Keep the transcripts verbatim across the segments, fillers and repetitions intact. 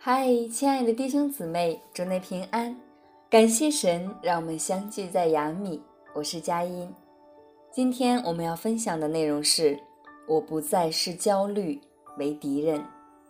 嗨，亲爱的弟兄姊妹，主内平安！感谢神，让我们相聚在雅米。我是佳音。今天我们要分享的内容是：我不再视焦虑为敌人。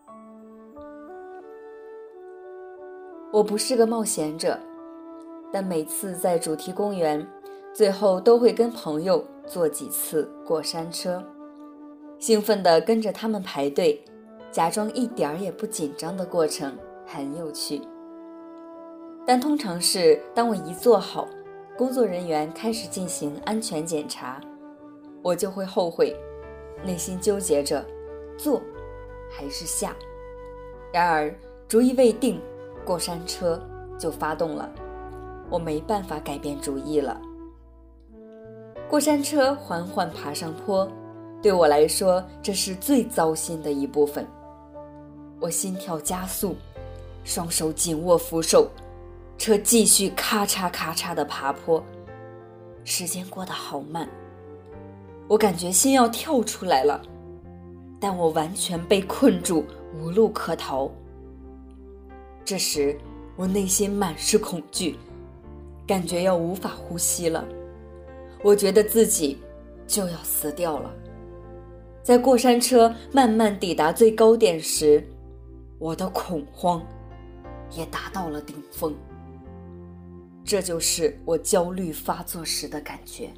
我不是个冒险者，但每次在主题公园，最后都会跟朋友坐几次过山车，兴奋地跟着他们排队，假装一点儿也不紧张的过程很有趣。但通常是当我一坐好，工作人员开始进行安全检查，我就会后悔，内心纠结着坐还是下。然而主意未定，过山车就发动了，我没办法改变主意了。过山车缓缓爬上坡，对我来说这是最糟心的一部分。我心跳加速，双手紧握扶手，车继续咔嚓咔嚓地爬坡。时间过得好慢，我感觉心要跳出来了，但我完全被困住，无路可逃。这时我内心满是恐惧，感觉要无法呼吸了，我觉得自己就要死掉了。在过山车慢慢抵达最高点时，我的恐慌也达到了顶峰。这就是我焦虑发作时的感觉。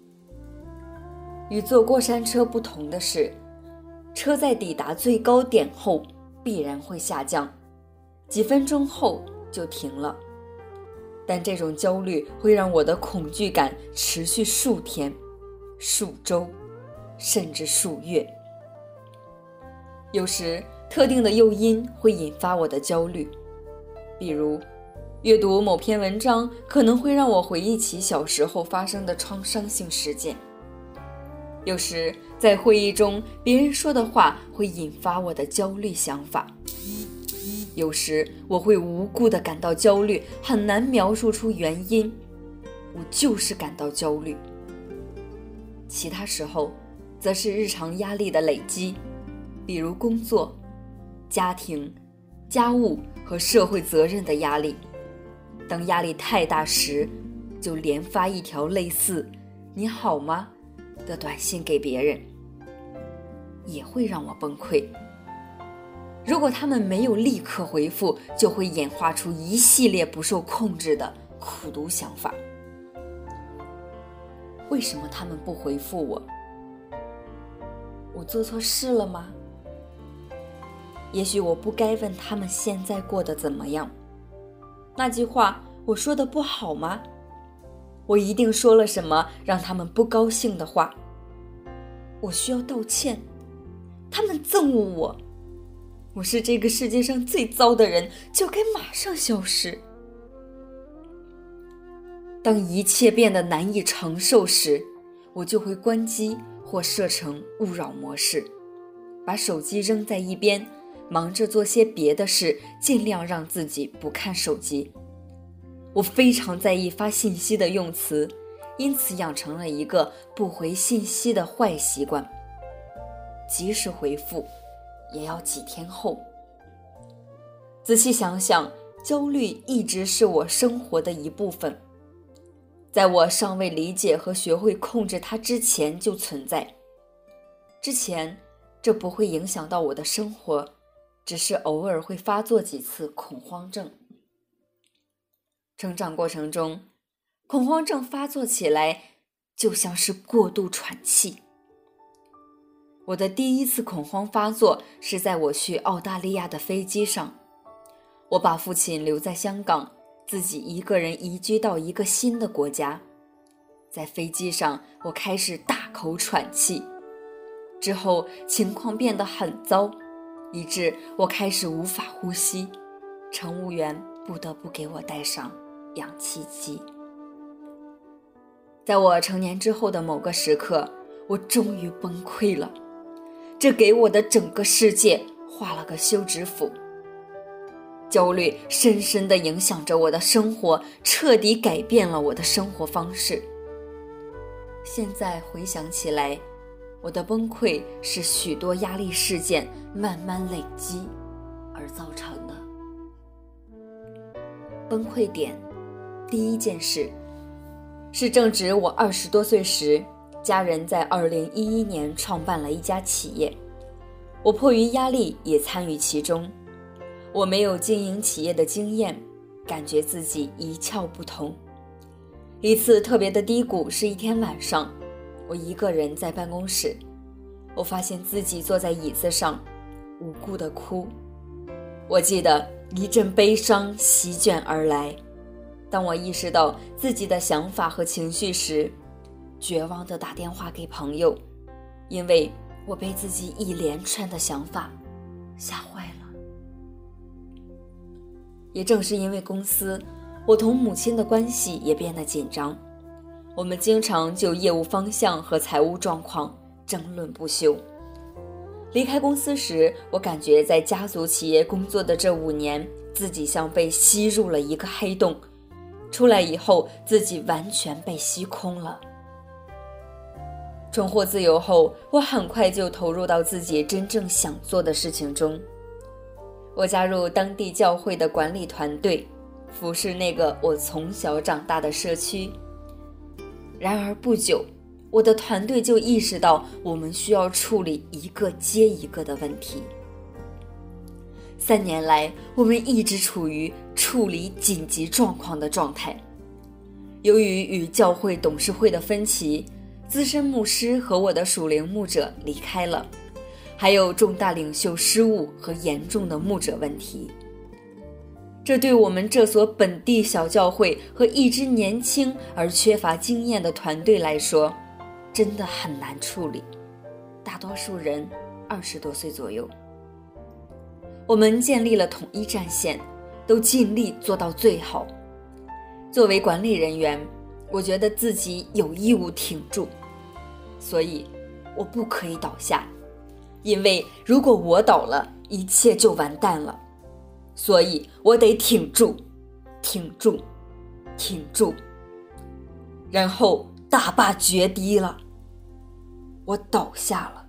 与坐过山车不同的是，车在抵达最高点后必然会下降，几分钟后就停了。但这种焦虑会让我的恐惧感持续数天、数周，甚至数月。有时特定的诱因会引发我的焦虑，比如阅读某篇文章可能会让我回忆起小时候发生的创伤性事件。有时在会议中别人说的话会引发我的焦虑想法。有时我会无故地感到焦虑，很难描述出原因，我就是感到焦虑。其他时候则是日常压力的累积，比如工作、家庭、家务和社会责任的压力。当压力太大时，就连发一条类似“你好吗”的短信给别人，也会让我崩溃。如果他们没有立刻回复，就会演化出一系列不受控制的苦毒想法。为什么他们不回复我？我做错事了吗？也许我不该问他们现在过得怎么样。那句话我说的不好吗？我一定说了什么让他们不高兴的话。我需要道歉。他们憎恶我。我是这个世界上最糟的人，就该马上消失。当一切变得难以承受时，我就会关机或设成勿扰模式，把手机扔在一边，忙着做些别的事，尽量让自己不看手机。我非常在意发信息的用词，因此养成了一个不回信息的坏习惯，即使回复也要几天后。仔细想想，焦虑一直是我生活的一部分，在我尚未理解和学会控制它之前就存在。之前这不会影响到我的生活，只是偶尔会发作几次恐慌症。成长过程中，恐慌症发作起来就像是过度喘气。我的第一次恐慌发作是在我去澳大利亚的飞机上，我把父亲留在香港，自己一个人移居到一个新的国家。在飞机上，我开始大口喘气，之后情况变得很糟，以致我开始无法呼吸，乘务员不得不给我带上氧气机。在我成年之后的某个时刻，我终于崩溃了，这给我的整个世界画了个休止符。焦虑深深地影响着我的生活，彻底改变了我的生活方式。现在回想起来，我的崩溃是许多压力事件慢慢累积而造成的。 崩溃点，第一件事是正值我二十多岁时，家人在二零一一年创办了一家企业，我迫于压力也参与其中。我没有经营企业的经验，感觉自己一窍不通。一次特别的低谷是一天晚上，我一个人在办公室，我发现自己坐在椅子上，无故的哭。我记得一阵悲伤席卷而来，当我意识到自己的想法和情绪时，绝望地打电话给朋友，因为我被自己一连串的想法吓坏了。也正是因为公司，我同母亲的关系也变得紧张，我们经常就业务方向和财务状况争论不休。离开公司时，我感觉在家族企业工作的这五年，自己像被吸入了一个黑洞，出来以后自己完全被吸空了。重获自由后，我很快就投入到自己真正想做的事情中。我加入当地教会的管理团队，服侍那个我从小长大的社区。然而不久，我的团队就意识到我们需要处理一个接一个的问题。三年来，我们一直处于处理紧急状况的状态。由于与教会董事会的分歧，资深牧师和我的属灵牧者离开了，还有重大领袖失误和严重的牧者问题。这对我们这所本地小教会和一支年轻而缺乏经验的团队来说，真的很难处理。大多数人二十多岁左右。我们建立了统一战线，都尽力做到最好。作为管理人员，我觉得自己有义务挺住，所以我不可以倒下，因为如果我倒了，一切就完蛋了。所以我得挺住，挺住，挺住。然后大坝决堤了，我倒下了，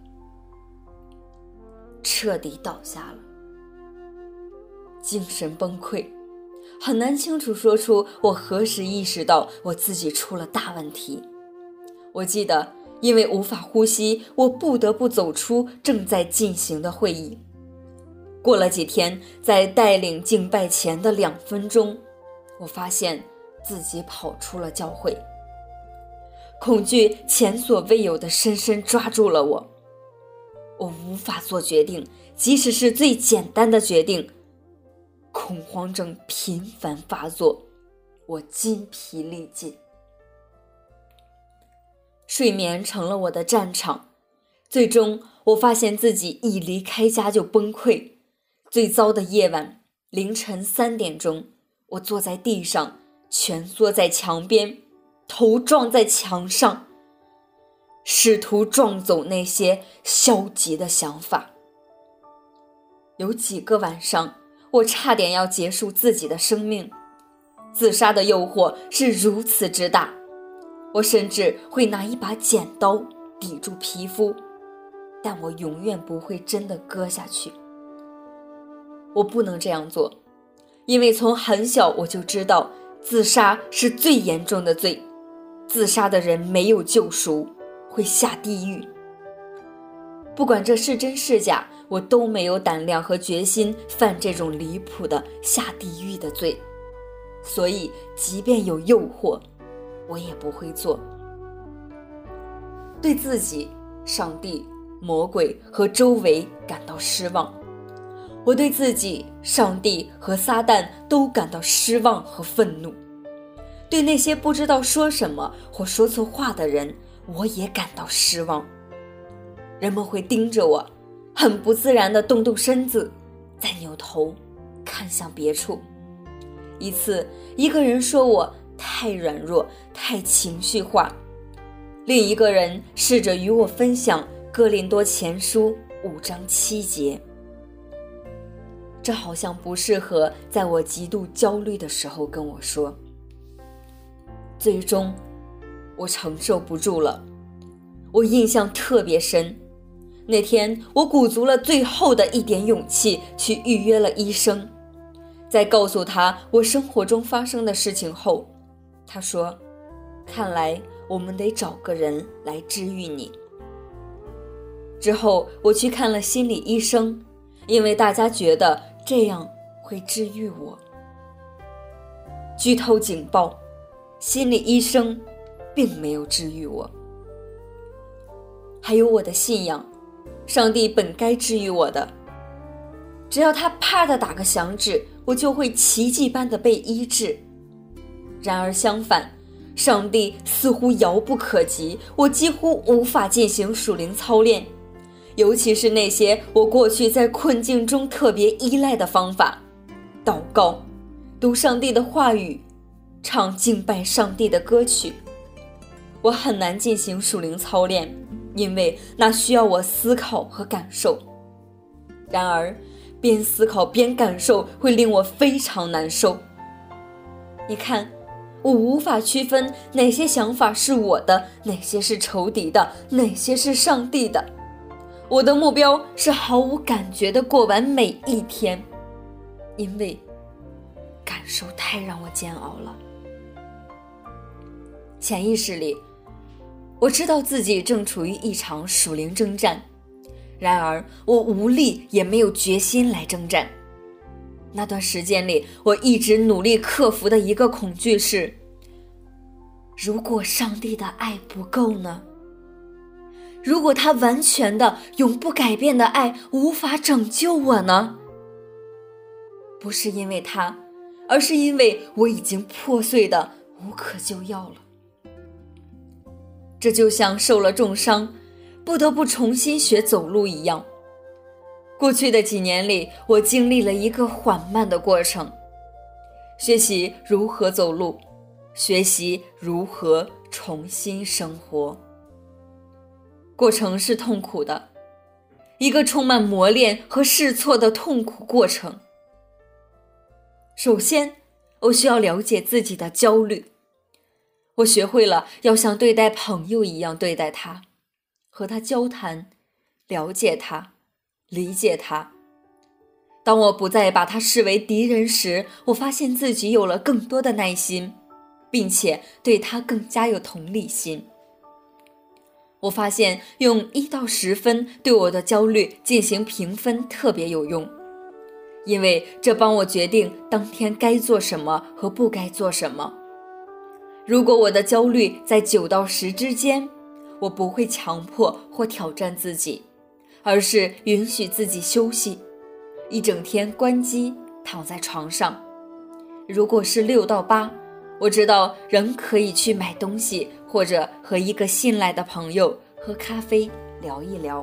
彻底倒下了，精神崩溃，很难清楚说出我何时意识到我自己出了大问题。我记得因为无法呼吸，我不得不走出正在进行的会议。过了几天，在带领敬拜前的两分钟，我发现自己跑出了教会。恐惧前所未有的深深抓住了我，我无法做决定，即使是最简单的决定。恐慌症频繁发作，我筋疲力尽。睡眠成了我的战场，最终我发现自己一离开家就崩溃。最糟的夜晚，凌晨三点钟，我坐在地上，蜷缩在墙边，头撞在墙上，试图撞走那些消极的想法。有几个晚上，我差点要结束自己的生命，自杀的诱惑是如此之大，我甚至会拿一把剪刀抵住皮肤，但我永远不会真的割下去。我不能这样做，因为从很小我就知道自杀是最严重的罪，自杀的人没有救赎，会下地狱。不管这是真是假，我都没有胆量和决心犯这种离谱的下地狱的罪，所以即便有诱惑，我也不会做。对自己、上帝、魔鬼和周围感到失望，我对自己、上帝和撒旦都感到失望和愤怒。对那些不知道说什么或说错话的人，我也感到失望。人们会盯着我，很不自然地动动身子，再扭头看向别处。一次，一个人说我太软弱，太情绪化；另一个人试着与我分享哥林多前书五章七节。这好像不适合在我极度焦虑的时候跟我说。最终，我承受不住了。我印象特别深，那天我鼓足了最后的一点勇气去预约了医生。 在告诉他我生活中发生的事情后，他说，看来我们得找个人来治愈你。之后我去看了心理医生，因为大家觉得这样会治愈我。剧透警报，心理医生并没有治愈我。还有我的信仰，上帝本该治愈我的，只要他啪地打个响指，我就会奇迹般的被医治。然而相反，上帝似乎遥不可及，我几乎无法进行属灵操练，尤其是那些我过去在困境中特别依赖的方法，祷告、读上帝的话语、唱敬拜上帝的歌曲。我很难进行属灵操练，因为那需要我思考和感受。然而边思考边感受会令我非常难受。你看，我无法区分哪些想法是我的，哪些是仇敌的，哪些是上帝的。我的目标是毫无感觉地过完每一天，因为感受太让我煎熬了。潜意识里，我知道自己正处于一场属灵征战，然而我无力也没有决心来征战。那段时间里，我一直努力克服的一个恐惧是，如果上帝的爱不够呢？如果他完全的、永不改变的爱无法拯救我呢？不是因为他，而是因为我已经破碎的无可救药了。这就像受了重伤，不得不重新学走路一样。过去的几年里，我经历了一个缓慢的过程，学习如何走路，学习如何重新生活。过程是痛苦的，一个充满磨练和试错的痛苦过程。首先，我需要了解自己的焦虑。我学会了要像对待朋友一样对待他，和他交谈，了解他，理解他。当我不再把他视为敌人时，我发现自己有了更多的耐心，并且对他更加有同理心。我发现用一到十分对我的焦虑进行评分特别有用，因为这帮我决定当天该做什么和不该做什么。如果我的焦虑在九到十之间，我不会强迫或挑战自己，而是允许自己休息，一整天关机躺在床上。如果是六到八，我知道仍可以去买东西，或者和一个信赖的朋友喝咖啡聊一聊。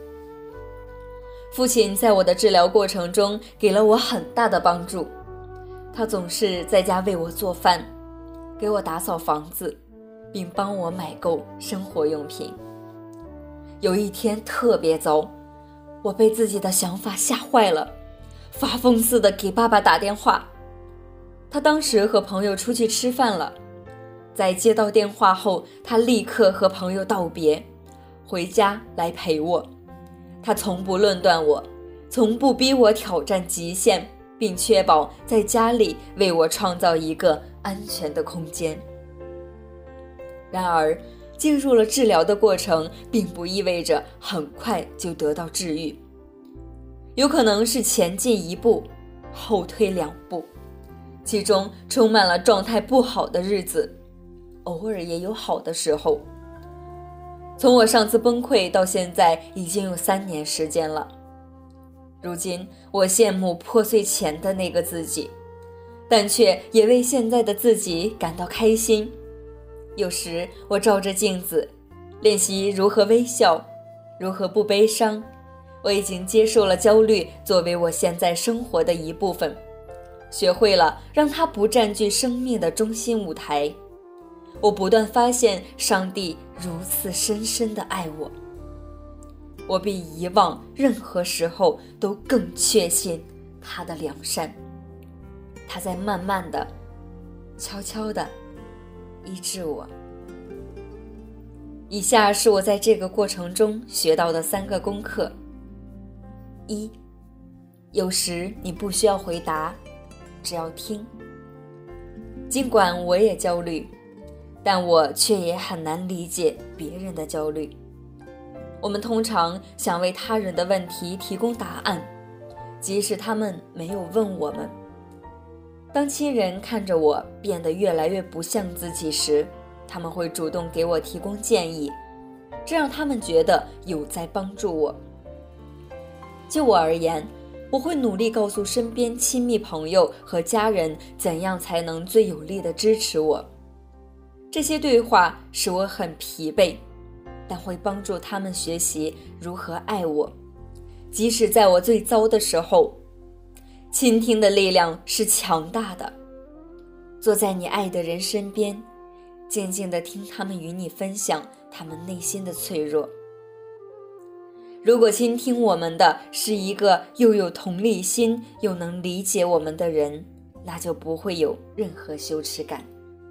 父亲在我的治疗过程中给了我很大的帮助，他总是在家为我做饭，给我打扫房子，并帮我买购生活用品。有一天特别糟，我被自己的想法吓坏了，发疯似的给爸爸打电话。他当时和朋友出去吃饭了，在接到电话后，他立刻和朋友道别，回家来陪我。他从不论断我，从不逼我挑战极限，并确保在家里为我创造一个安全的空间。然而，进入了治疗的过程，并不意味着很快就得到治愈，有可能是前进一步，后退两步，其中充满了状态不好的日子，偶尔也有好的时候。从我上次崩溃到现在已经有三年时间了。如今我羡慕破碎前的那个自己，但却也为现在的自己感到开心。有时我照着镜子，练习如何微笑，如何不悲伤。我已经接受了焦虑作为我现在生活的一部分，学会了让它不占据生命的中心舞台。我不断发现上帝如此深深地爱我，我比以往任何时候都更确信他的良善。他在慢慢地、悄悄地医治我。以下是我在这个过程中学到的三个功课：一，有时你不需要回答， 只要听。尽管我也焦虑，但我却也很难理解别人的焦虑。我们通常想为他人的问题提供答案，即使他们没有问我们。当亲人看着我变得越来越不像自己时，他们会主动给我提供建议，这让他们觉得有在帮助我。就我而言，我会努力告诉身边亲密朋友和家人怎样才能最有力地支持我。这些对话使我很疲惫，但会帮助他们学习如何爱我。即使在我最糟的时候，倾听的力量是强大的。坐在你爱的人身边，静静地听他们与你分享他们内心的脆弱。如果倾听我们的是一个又有同理心又能理解我们的人，那就不会有任何羞耻感。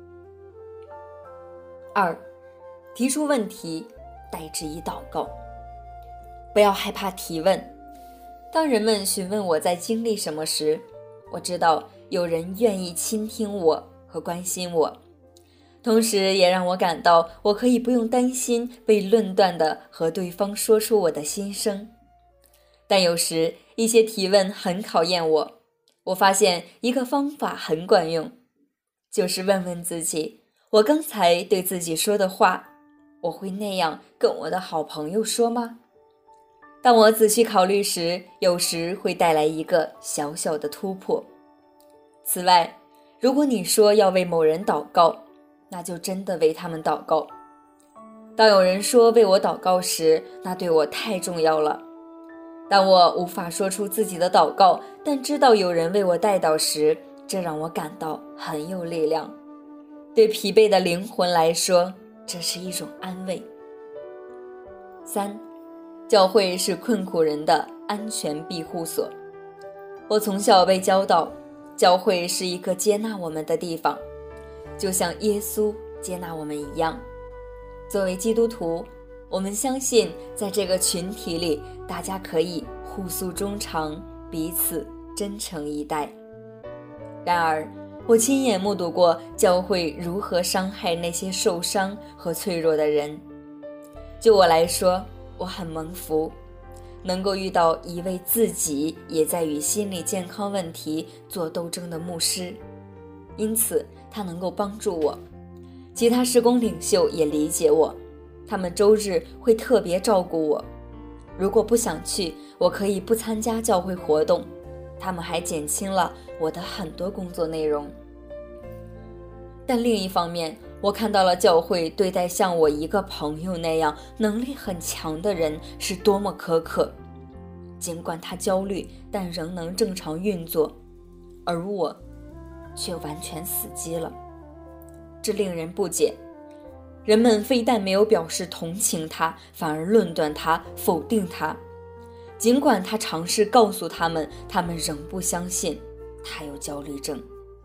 二，提出问题代之以祷告。不要害怕提问。当人们询问我在经历什么时，我知道有人愿意倾听我和关心我，同时也让我感到我可以不用担心被论断地和对方说出我的心声。但有时一些提问很考验我，我发现一个方法很管用，就是问问自己，我刚才对自己说的话，我会那样跟我的好朋友说吗？当我仔细考虑时，有时会带来一个小小的突破。此外，如果你说要为某人祷告，那就真的为他们祷告。当有人说为我祷告时，那对我太重要了。当我无法说出自己的祷告，但知道有人为我代祷时，这让我感到很有力量。对疲惫的灵魂来说，这是一种安慰。三，教会是困苦人的安全庇护所。我从小被教导，教会是一个接纳我们的地方，就像耶稣接纳我们一样。作为基督徒，我们相信在这个群体里，大家可以互诉衷肠，彼此真诚以待。然而，我亲眼目睹过教会如何伤害那些受伤和脆弱的人。就我来说，我很蒙福，能够遇到一位自己也在与心理健康问题做斗争的牧师，因此他能够帮助我。其他事工领袖也理解我，他们周日会特别照顾我。如果不想去，我可以不参加教会活动，他们还减轻了我的很多工作内容。但另一方面，我看到了教会对待像我一个朋友那样能力很强的人是多么苛刻。尽管他焦虑，但仍能正常运作，而我却完全死机了。这令人不解。人们非但没有表示同情他，反而论断他，否定他。尽管他尝试告诉他们，他们仍不相信他有焦虑症。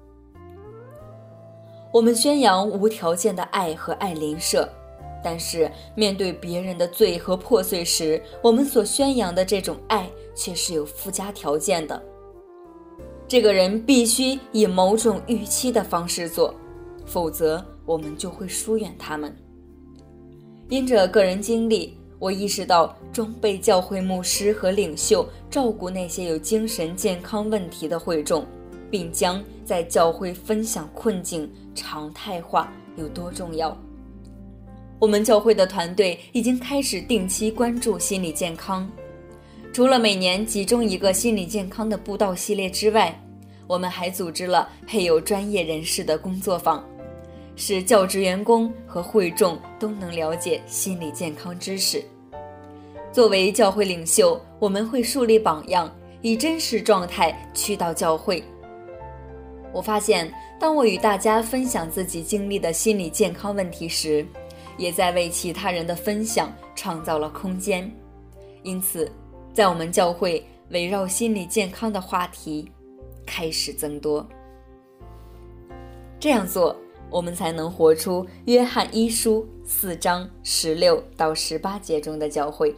我们宣扬无条件的爱和爱邻舍，但是面对别人的罪和破碎时，我们所宣扬的这种爱却是有附加条件的。这个人必须以某种预期的方式做，否则我们就会疏远他们。因着个人经历，我意识到装备教会牧师和领袖照顾那些有精神健康问题的会众，并将在教会分享困境常态化有多重要。我们教会的团队已经开始定期关注心理健康。除了每年集中一个心理健康的布道系列之外，我们还组织了配有专业人士的工作坊，使教职员工和会众都能了解心理健康知识。作为教会领袖，我们会树立榜样，以真实状态去到教会。我发现，当我与大家分享自己经历的心理健康问题时，也在为其他人的分享创造了空间。因此，在我们教会，围绕心理健康的话题开始增多。这样做，我们才能活出约翰一书四章十六到十八节中的教会。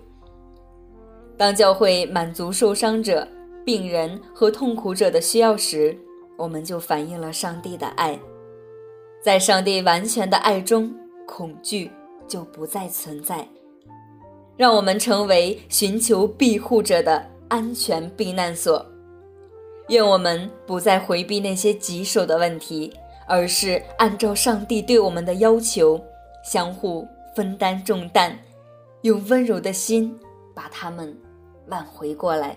当教会满足受伤者、病人和痛苦者的需要时， 我们就反映了上帝的爱。在上帝完全的爱中，恐惧就不再存在。让我们成为寻求庇护者的安全避难所。愿我们不再回避那些棘手的问题，而是按照上帝对我们的要求，相互分担重担，用温柔的心把它们挽回过来。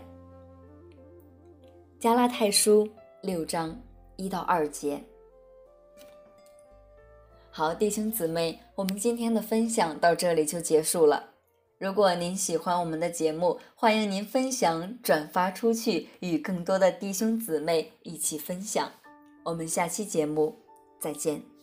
加拉太书六章一到二节。好，弟兄姊妹，我们今天的分享到这里就结束了。如果您喜欢我们的节目，欢迎您分享转发出去，与更多的弟兄姊妹一起分享。我们下期节目再见。